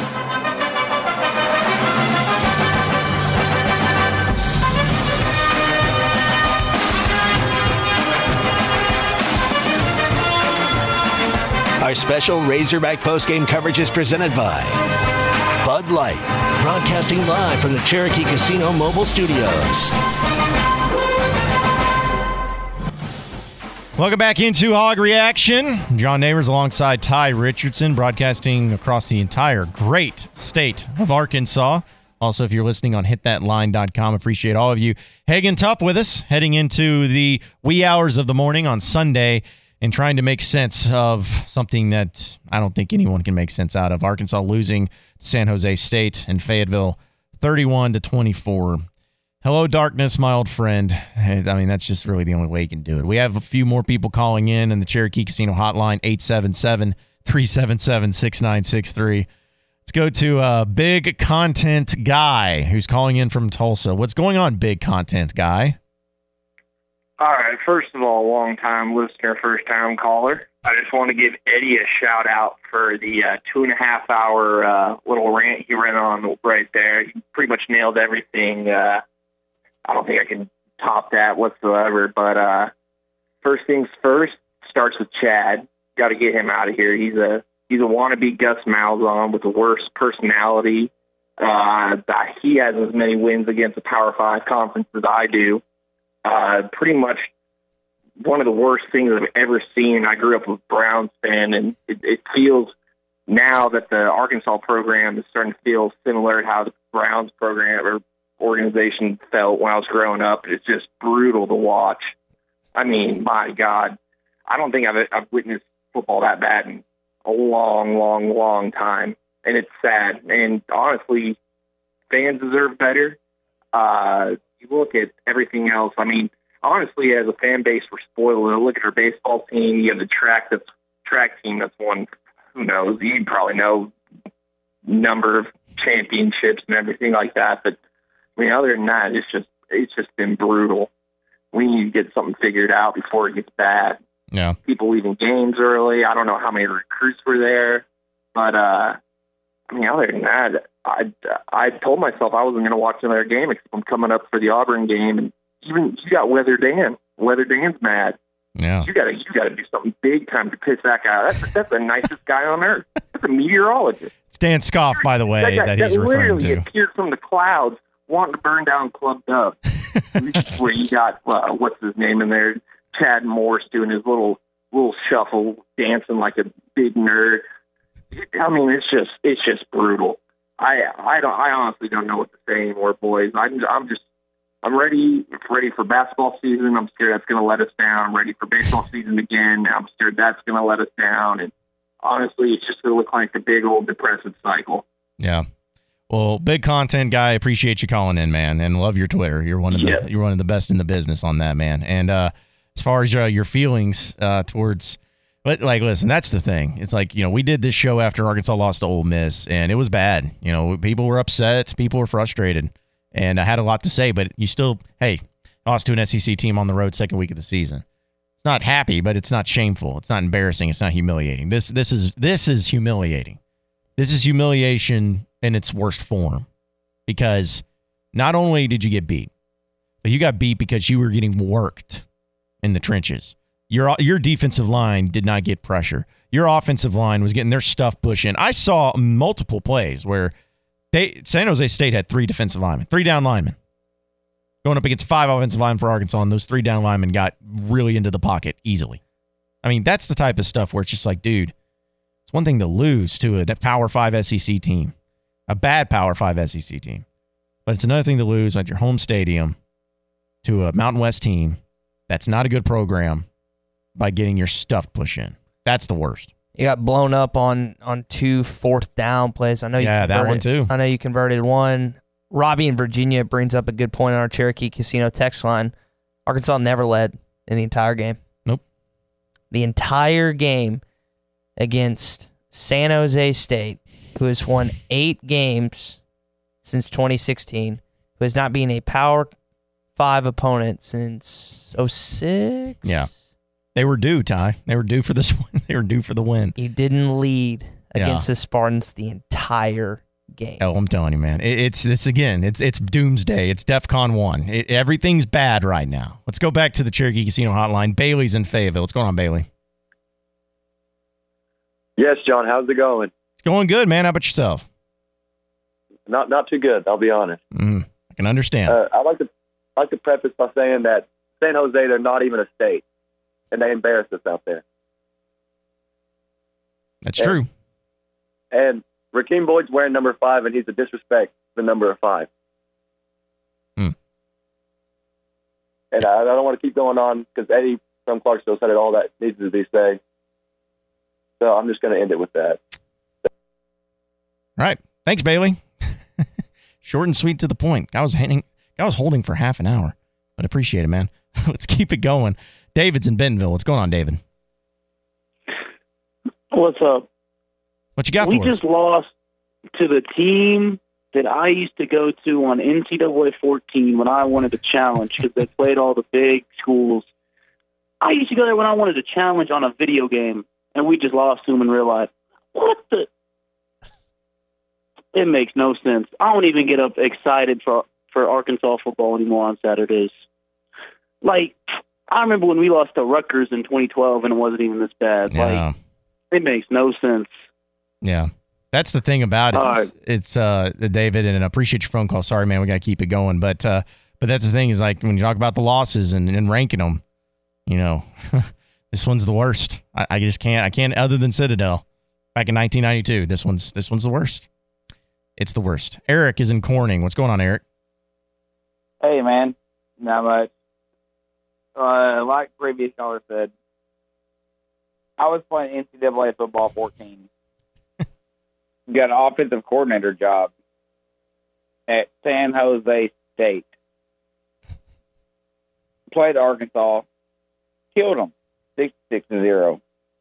Our special Razorback postgame coverage is presented by Bud Light, broadcasting live from the Cherokee Casino Mobile Studios. Welcome back into Hog Reaction. John Neighbors alongside Ty Richardson, broadcasting across the entire great state of Arkansas. Also, if you're listening on hit that line dot com, appreciate all of you hanging tough with us, heading into the wee hours of the morning on Sunday and trying to make sense of something that I don't think anyone can make sense out of. Arkansas losing to San Jose State and Fayetteville thirty-one to twenty-four. Hello, darkness, my old friend. I mean, that's just really the only way you can do it. We have a few more people calling in in the Cherokee Casino hotline, eight seven seven, three seven seven, six nine six three. Let's go to uh, Big Content Guy, who's calling in from Tulsa. What's going on, Big Content Guy? All right. First of all, long-time listener, first-time caller. I just want to give Eddie a shout-out for the uh, two-and-a-half-hour uh, little rant he ran on right there. He pretty much nailed everything. Uh, I don't think I can top that whatsoever. But uh, first things first, starts with Chad. Got to get him out of here. He's a he's a wannabe Gus Malzahn with the worst personality. Uh, he has as many wins against the Power Five conference as I do. Uh, pretty much one of the worst things I've ever seen. I grew up with Browns fan, and it, it feels now that the Arkansas program is starting to feel similar to how the Browns program or organization felt when I was growing up. It's just brutal to watch. I mean, my God, I don't think I've, I've witnessed football that bad in a long, long, long time, and it's sad. And honestly, fans deserve better. Uh, you look at everything else. I mean, honestly, as a fan base, we're spoiled. Look at our baseball team. You have the track that's track team that's won. Who knows? You probably know number of championships and everything like that. But I mean, other than that, it's just it's just been brutal. We need to get something figured out before it gets bad. Yeah. People leaving games early. I don't know how many recruits were there, but uh, I mean, other than that, I I told myself I wasn't going to watch another game except I'm coming up for the Auburn game, and even you got Weather Dan. Weather Dan's mad. Yeah. You got to you got to do something big time to piss that guy. That's that's the nicest guy on earth. That's a meteorologist. It's Dan Scoff, by the way, that, that, guy, he's that referring literally to. appeared from the clouds, wanting to burn down Club Dub. Where you got uh, what's his name in there, Chad Morse doing his little little shuffle, dancing like a big nerd. I mean, it's just it's just brutal. I I don't I honestly don't know what to say anymore, boys. I'm I'm just I'm ready ready for basketball season. I'm scared that's going to let us down. I'm ready for baseball season again. I'm scared that's going to let us down. And honestly, it's just going to look like a big old depressive cycle. Yeah. Well, big content guy. Appreciate you calling in, man, and love your Twitter. You're one of the Yeah. you're one of the best in the business on that, man. And uh, as far as uh, your feelings uh, towards, but like, listen, that's the thing. It's like, you know, we did this show after Arkansas lost to Ole Miss, and it was bad. You know, people were upset, people were frustrated, and I had a lot to say. But you still, hey, lost to an S E C team on the road second week of the season. It's not happy, but it's not shameful. It's not embarrassing. It's not humiliating. This this is this is humiliating. This is humiliation in its worst form, because not only did you get beat, but you got beat because you were getting worked in the trenches. Your your defensive line did not get pressure. Your offensive line was getting their stuff pushed in. I saw multiple plays where they San Jose State had three defensive linemen, three down linemen, going up against five offensive linemen for Arkansas, and those three down linemen got really into the pocket easily. I mean, that's the type of stuff where it's just like, dude, it's one thing to lose to a Power five S E C team, a bad Power five S E C team, but it's another thing to lose at your home stadium to a Mountain West team that's not a good program by getting your stuff pushed in. That's the worst. You got blown up on on two fourth down plays. I know you Yeah, that one converted- too. I know you converted one. Robbie in Virginia brings up a good point on our Cherokee Casino text line. Arkansas never led in the entire game. Nope. The entire game against San Jose State, who has won eight games since twenty sixteen, who has not been a Power Five opponent since oh six. Yeah. They were due, Ty. They were due for this win. They were due for the win. You didn't lead Yeah. against the Spartans the entire game. Oh, I'm telling you, man. It, it's it's again. It's it's doomsday. It's DEFCON one. It, everything's bad right now. Let's go back to the Cherokee Casino Hotline. Bailey's in Fayetteville. What's going on, Bailey? Yes, John. How's it going? It's going good, man. How about yourself? Not not too good. I'll be honest. Mm, I can understand. Uh, I'd like to I'd like to preface by saying that San Jose, they're not even a state, and they embarrass us out there. That's and, true. And Rakeem Boyd's wearing number five, and he's a disrespect the number of five. Hmm. And I, I don't want to keep going on because Eddie from Clarksville said it all that needs to be said. So I'm just going to end it with that. All right. Thanks, Bailey. Short and sweet to the point. I was handing, I was holding for half an hour, but appreciate it, man. Let's keep it going. David's in Bentonville. What's going on, David? What's up? What you got we for us? just lost to the team that I used to go to on N C double A fourteen when I wanted to challenge because they played all the big schools. I used to go there when I wanted to challenge on a video game, and we just lost to them in real life. What the? It makes no sense. I don't even get up excited for for Arkansas football anymore on Saturdays. Like, I remember when we lost to Rutgers in twenty twelve, and it wasn't even this bad. Yeah. Like, it makes no sense. Yeah. That's the thing about it. All It's, it's uh, David, and I appreciate your phone call. Sorry, man, we got to keep it going. But uh, but that's the thing is, like, when you talk about the losses and, and ranking them, you know, this one's the worst. I, I just can't, I can't, other than Citadel back in nineteen ninety-two, this one's, this one's the worst. It's the worst. Eric is in Corning. What's going on, Eric? Hey, man. Not much. Uh, like previous caller said, I was playing N C double A football fourteen. Got an offensive coordinator job at San Jose State. Played Arkansas. Killed them. sixty-six to zero.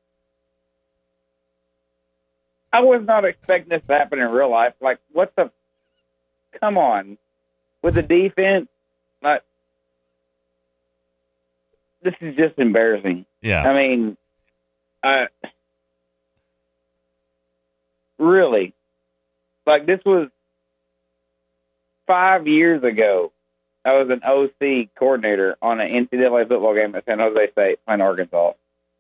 I was not expecting this to happen in real life. Like, what the? Come on. With the defense, like, this is just embarrassing. Yeah. I mean, I really, like, this was five years ago. I was an O C coordinator on an N C double A football game at San Jose State playing Arkansas.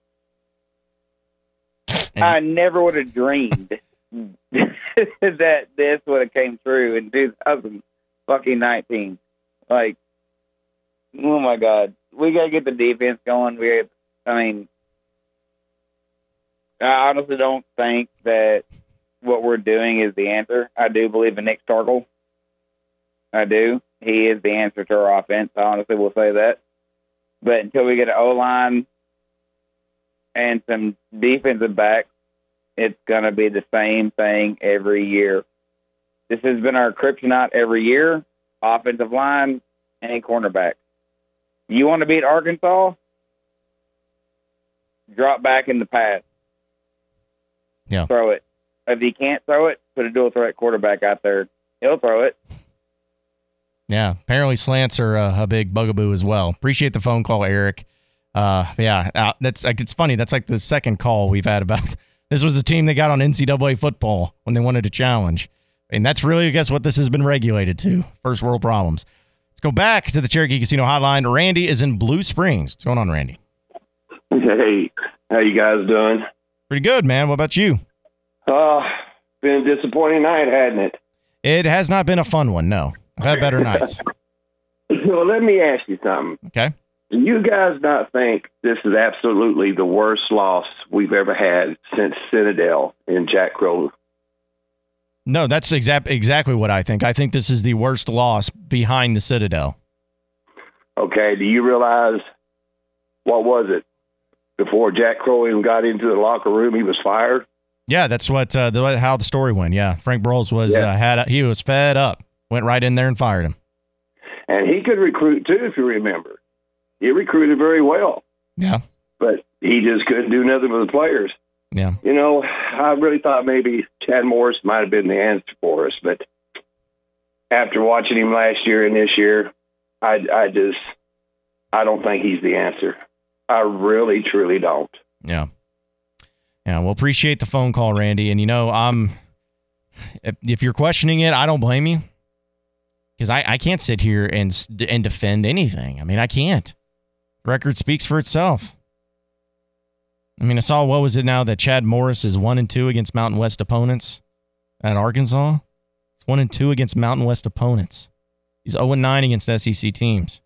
I never would have dreamed that this would have came true in two thousand nineteen. Like, oh my God, we got to get the defense going. We, gotta, I mean, I honestly don't think that what we're doing is the answer. I do believe in Nick Starkel. I do. He is the answer to our offense. I honestly will say that. But until we get an O-line and some defensive backs, it's going to be the same thing every year. This has been our kryptonite every year, offensive line and cornerback. You want to beat Arkansas? Drop back in the pass. Yeah. Throw it. If he can't throw it, put a dual threat quarterback out there. He'll throw it. Yeah, apparently slants are uh, a big bugaboo as well. Appreciate the phone call, Eric. Uh, yeah, uh, that's like, it's funny. That's like the second call we've had about this was the team they got on N C double A football when they wanted to challenge. And that's really, I guess, what this has been regulated to. First world problems. Let's go back to the Cherokee Casino Hotline. Randy is in Blue Springs. What's going on, Randy? Hey, how you guys doing? Pretty good, man. What about you? Uh, been a disappointing night, hadn't it? It has not been a fun one, no. I've had better nights. Well, let me ask you something. Okay. Do you guys not think this is absolutely the worst loss we've ever had since Citadel in Jack Crow? No, that's exact, exactly what I think. I think this is the worst loss behind the Citadel. Okay, do you realize, what was it? Before Jack Crow even got into the locker room, he was fired? Yeah, that's what uh, the, how the story went. Yeah, Frank Broyles was Yeah. uh, had he was fed up, went right in there and fired him. And he could recruit, too, if you remember. He recruited very well. Yeah. But he just couldn't do nothing with the players. Yeah. You know, I really thought maybe Chad Morris might have been the answer for us, but after watching him last year and this year, I, I just, I don't think he's the answer. I really, truly don't. Yeah. Yeah, well, appreciate the phone call, Randy. And, you know, I'm, if, if you're questioning it, I don't blame you. Because I, I can't sit here and and defend anything. I mean, I can't. The record speaks for itself. I mean, I saw, what was it now, that Chad Morris is one and two against Mountain West opponents at Arkansas? It's one and two against Mountain West opponents. He's oh and nine against S E C teams.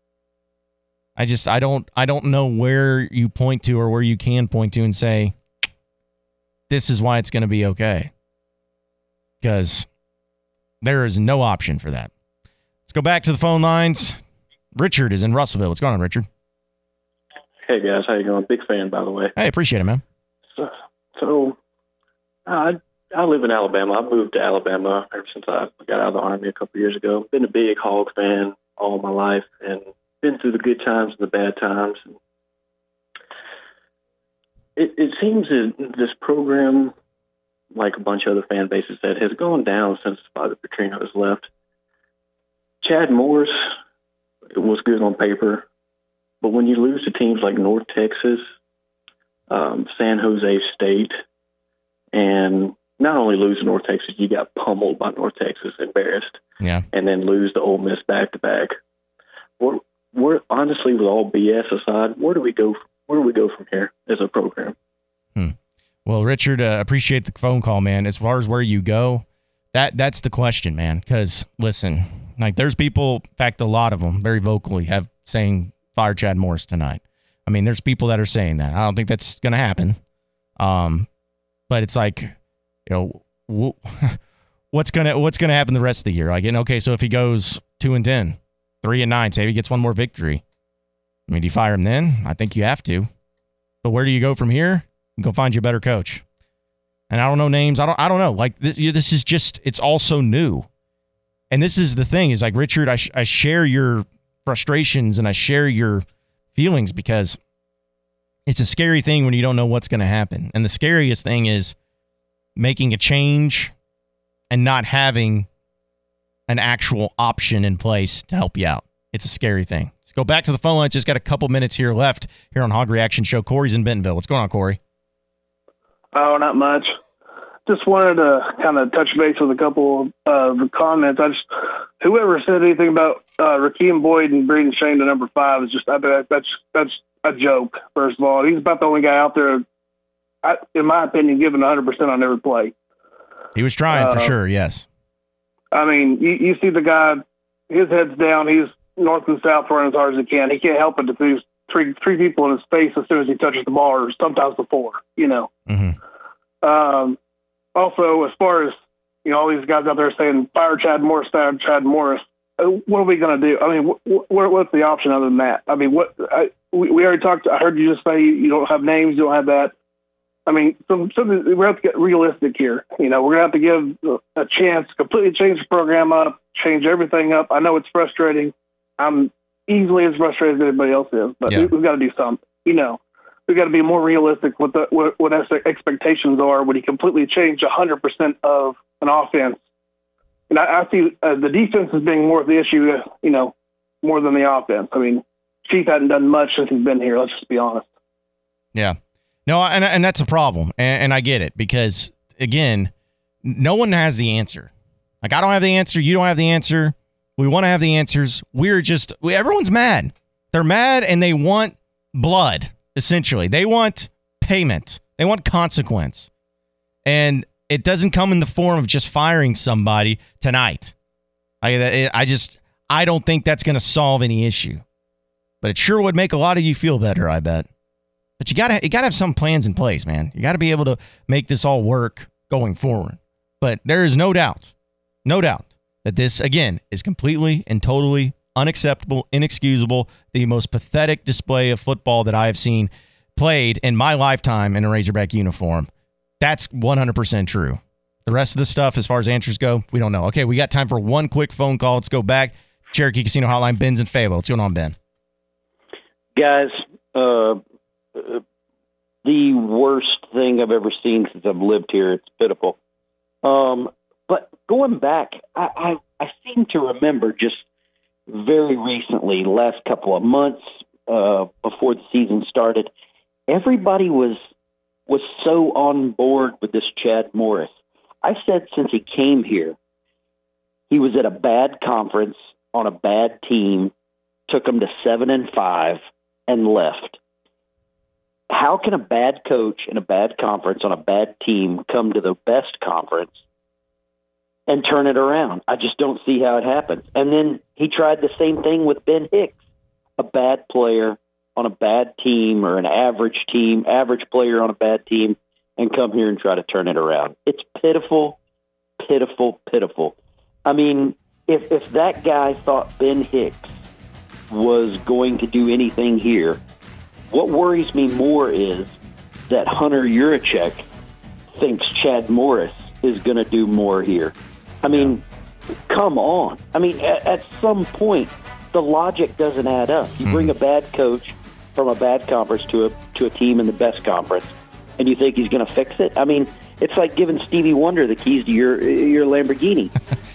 I just, I don't, I don't know where you point to or where you can point to and say, this is why it's going to be okay. Because there is no option for that. Let's go back to the phone lines. Richard is in Russellville. What's going on, Richard? Hey, guys. How you going? Big fan, by the way. Hey, appreciate it, man. So, so I I live in Alabama. I moved to Alabama ever since I got out of the Army a couple years ago. Been a big Hog fan all my life and been through the good times and the bad times. It, it seems that this program, like a bunch of other fan bases said, has gone down since Father Petrino has left. Chad Morris was good on paper, but when you lose to teams like North Texas, um, San Jose State, and not only lose to North Texas, you got pummeled by North Texas, embarrassed, yeah, and then lose to Ole Miss back to back. We're, we're honestly, with all B S aside, where do we go? Where do we go from here as a program? Hmm. Well, Richard, uh, appreciate the phone call, man. As far as where you go, that that's the question, man. Because listen, like there's people, in fact, a lot of them very vocally have saying fire Chad Morris tonight. I mean, there's people that are saying that. I don't think that's going to happen. Um, but it's like, you know, w- what's gonna what's gonna happen the rest of the year? Like, and okay, so if he goes two and ten, three and nine, say he gets one more victory. I mean, do you fire him then? I think you have to. But where do you go from here? You go find you a better coach. And I don't know names. I don't. I don't know. Like this. You, this is just. It's all so new. And this is the thing. Is like Richard. I sh- I share your frustrations and I share your feelings because it's a scary thing when you don't know what's going to happen. And the scariest thing is making a change and not having an actual option in place to help you out. It's a scary thing. Let's go back to the phone line. Just got a couple minutes here left here on Hog Reaction Show. Corey's in Bentonville. What's going on, Corey? Oh, not much. Just wanted to kind of touch base with a couple of the comments. I just, whoever said anything about uh, Rakeem Boyd and Breeden Shane to number five is just, I bet that's that's a joke. First of all, he's about the only guy out there, I, in my opinion, giving one hundred percent on every play. He was trying uh, for sure. Yes. I mean, you, you see the guy, his head's down. He's north and south running as hard as he can. He can't help it to lose three three people in his face as soon as he touches the ball, or sometimes before. You know. Mm-hmm. Um, also, as far as, you know, all these guys out there saying, fire Chad Morris, fire Chad Morris, uh, what are we going to do? I mean, wh- wh- what's the option other than that? I mean, what I, we, we already talked, I heard you just say you don't have names, you don't have that. I mean, some, some, we have to get realistic here. You know, we're going to have to give a chance to completely change the program up, change everything up. I know it's frustrating. I'm easily as frustrated as anybody else is, but yeah. we, we've got to do something. You know, we've got to be more realistic with the, what, what expectations are when you completely change one hundred percent of an offense. And I, I see uh, the defense as being more of the issue, uh, you know, more than the offense. I mean, Chief hadn't done much since he's been here. Let's just be honest. Yeah. No, and and that's a problem, and, and I get it, because, again, no one has the answer. Like, I don't have the answer. You don't have the answer. We want to have the answers. We're just we, – everyone's mad. They're mad, and they want blood, essentially. They want payment. They want consequence. And it doesn't come in the form of just firing somebody tonight. I, I just – I don't think that's going to solve any issue. But it sure would make a lot of you feel better, I bet. But you gotta you gotta have some plans in place, man. You gotta be able to make this all work going forward. But there is no doubt, no doubt that this, again, is completely and totally unacceptable, inexcusable, the most pathetic display of football that I have seen played in my lifetime in a Razorback uniform. That's one hundred percent true. The rest of the stuff, as far as answers go, we don't know. Okay, we got time for one quick phone call. Let's go back. Cherokee Casino Hotline, Ben's in Fayetteville. What's going on, Ben? Guys, uh, the worst thing I've ever seen since I've lived here. It's pitiful. Um, but going back, I, I, I seem to remember just very recently, last couple of months uh, before the season started, everybody was was so on board with this Chad Morris. I said since he came here, he was at a bad conference on a bad team, took him to seven and five, and left. How can a bad coach in a bad conference on a bad team come to the best conference and turn it around? I just don't see how it happens. And then he tried the same thing with Ben Hicks, a bad player on a bad team or an average team, average player on a bad team, and come here and try to turn it around. It's pitiful, pitiful, pitiful. I mean, if if that guy thought Ben Hicks was going to do anything here, what worries me more is that Hunter Yurachek thinks Chad Morris is going to do more here. I mean, yeah. Come on. I mean, at, at some point, the logic doesn't add up. You mm-hmm. bring a bad coach from a bad conference to a to a team in the best conference, and you think he's going to fix it? I mean, it's like giving Stevie Wonder the keys to your your Lamborghini.